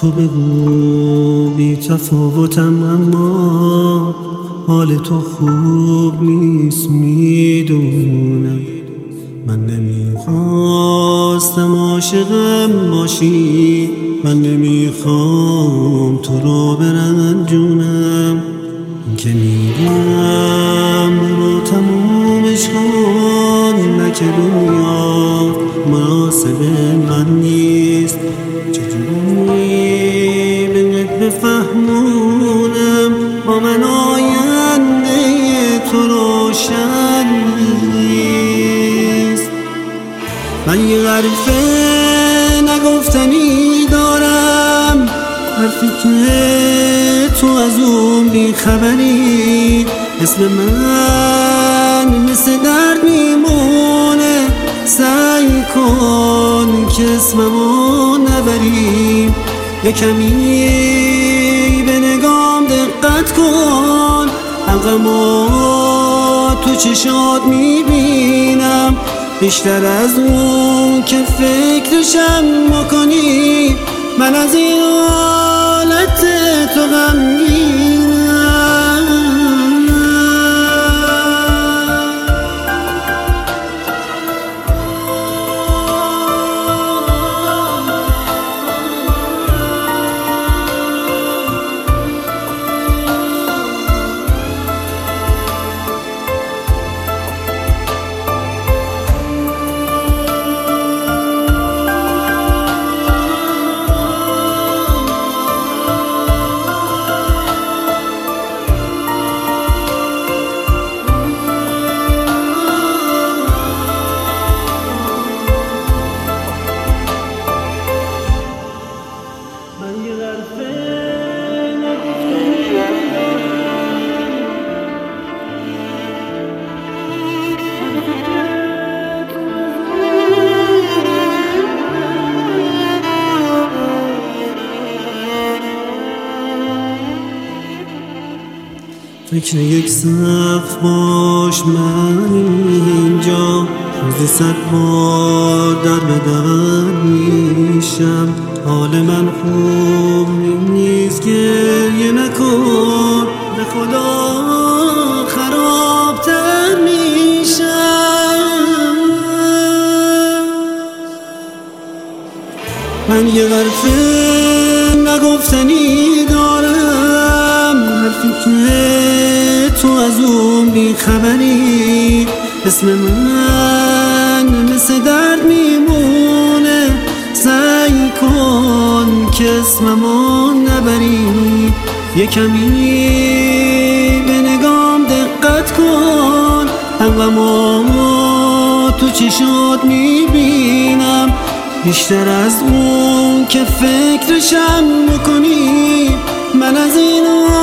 تو بگو بی تفاوتم، اما حال تو خوب نیست میدونم. من نمیخواستم عاشقم باشی، من نمیخوام تو رو برنجونم. این که میگم برو تمومش کن، نه که دنیا مناسب من نیست. چجوری بهت بفهمونم با من آینده تو روشن نیست. من یه حرفه نگفتنی دارم، حرفی که تو از اون بیخبری. اسم من مثل درد میمونه، سعی کن که اسممو نبری. یه کمی به نگام دقت کن، غمو تو چشات میبینم. بیشتر از اون که فکرشم بکنی، من از این حالت تو غمگینم. فکر یک صف باش من اینجا، روزی 100 بار در بدر میشم. حال من خوب نیست، گریه نکن، به خدا خرابتر میشم. من یه حرفه نگفتنی دارم، حرفی که تو از اون بیخبری. اسم من مثل درد میمونه، سعی کن که اسممو نبری. یه کمی به نگام دقت کن، غمو تو چشات میبینم. بیشتر از اون که فکرشم بکنی، من از این